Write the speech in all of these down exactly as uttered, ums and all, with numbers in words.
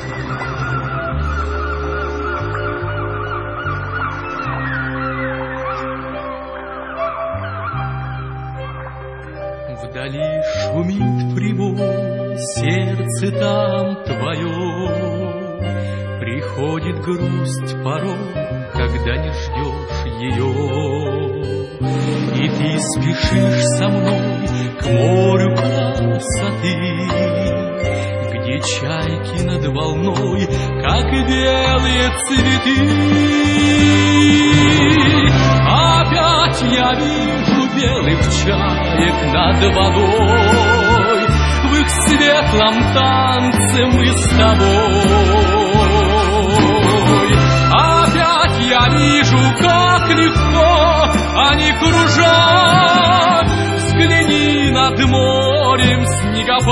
Вдали шумит прибой, сердце там твое. Приходит грусть порой, когда не ждешь ее. И ты спешишь со мной к морю красоты, где чайки над волной, как белые цветы. Опять я вижу белых чаек над водой, в их светлом танце мы с тобой. Опять я вижу, как легко они кружат, взгляни над морем снегопад.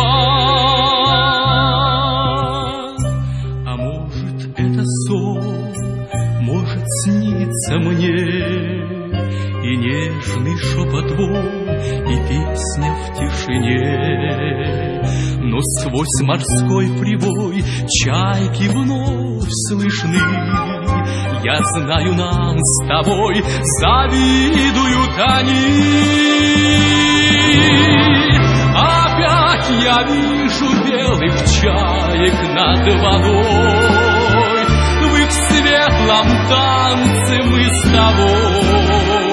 А может, это сон, может, снится мне и нежный шепот твой, и песня в тишине. Но сквозь морской прибой чайки вновь слышны. Я знаю, нам с тобой завидуют они. Опять я вижу белых чаек над водой, в их светлом танце мы с тобой.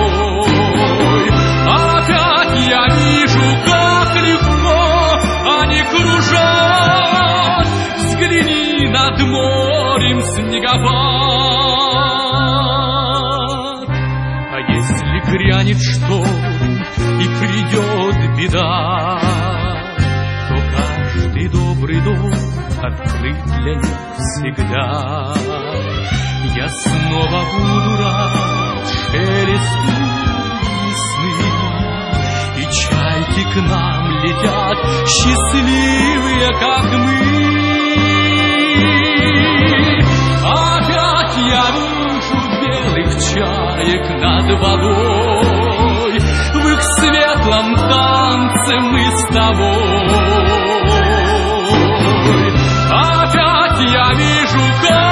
Опять я вижу, как легко они кружат, взгляни над морем снегопад. А если грянет шторм и придет беда, то каждый добрый дом открыт для них всегда. Я снова буду рад шелесту весны, и чайки к нам летят, счастливые, как мы. Опять я вижу белых чаек над водой, в их светлом танце мы с тобой. Опять я вижу, как